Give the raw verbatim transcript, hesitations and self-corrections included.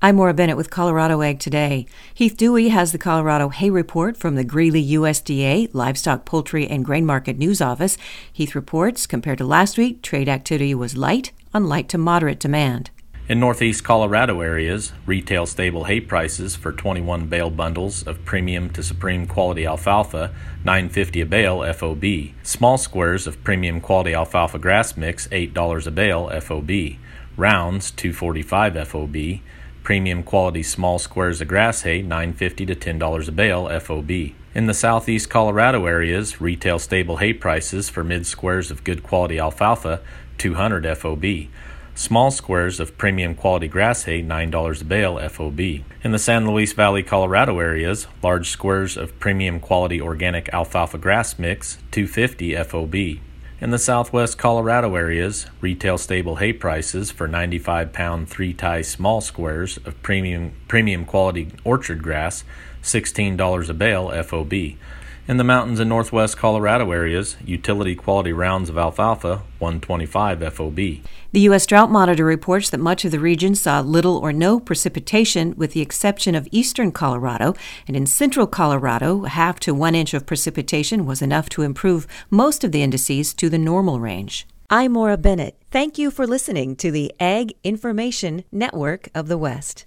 I'm Maura Bennett with Colorado Ag Today. Heath Dewey has the Colorado Hay Report from the Greeley U S D A Livestock, Poultry, and Grain Market News Office. Heath reports, compared to last week, trade activity was light on light to moderate demand. In northeast Colorado areas, retail stable hay prices for twenty-one bale bundles of premium to supreme quality alfalfa, nine fifty a bale F O B. Small squares of premium quality alfalfa grass mix, eight dollars a bale F O B. Rounds, two forty-five F O B. Premium quality small squares of grass hay, nine fifty to ten dollars a bale F O B. In the southeast Colorado areas, retail stable hay prices for mid squares of good quality alfalfa, two hundred F O B. Small squares of premium quality grass hay, nine dollars a bale F O B. In the San Luis Valley, Colorado areas, large squares of premium quality organic alfalfa grass mix, two fifty F O B. In the southwest Colorado areas, retail stable hay prices for ninety-five pound three-tie small squares of premium premium quality orchard grass, sixteen dollars a bale F O B. In the mountains and northwest Colorado areas, utility quality rounds of alfalfa, one twenty-five F O B. The U S Drought Monitor reports that much of the region saw little or no precipitation, with the exception of eastern Colorado. And in central Colorado, half to one inch of precipitation was enough to improve most of the indices to the normal range. I'm Maura Bennett. Thank you for listening to the Ag Information Network of the West.